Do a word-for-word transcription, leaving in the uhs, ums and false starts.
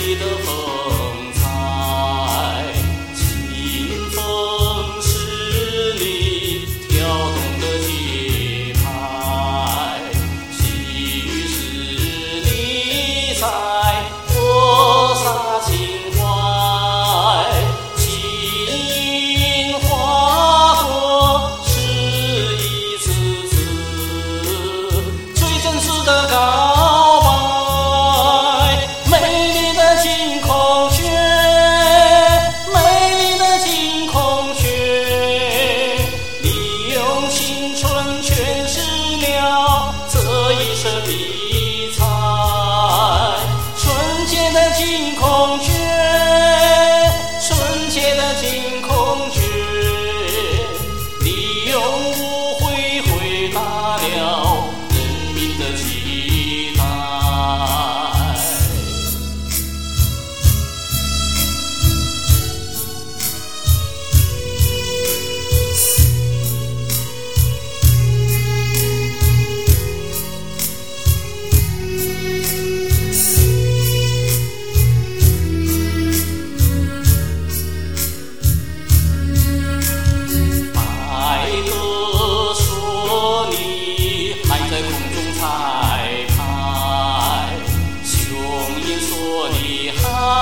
丽的风采，清风是你跳动的节拍，细雨是你在播撒情怀，情花朵是一次次最真实的告白，美丽的金孔雀，美丽的金孔雀，你用青春诠释了这一生的彩，纯洁的金孔雀，纯洁的金孔雀，你用无悔回答了人民的期待。白鸽说你还在空中彩排，雄鹰说你还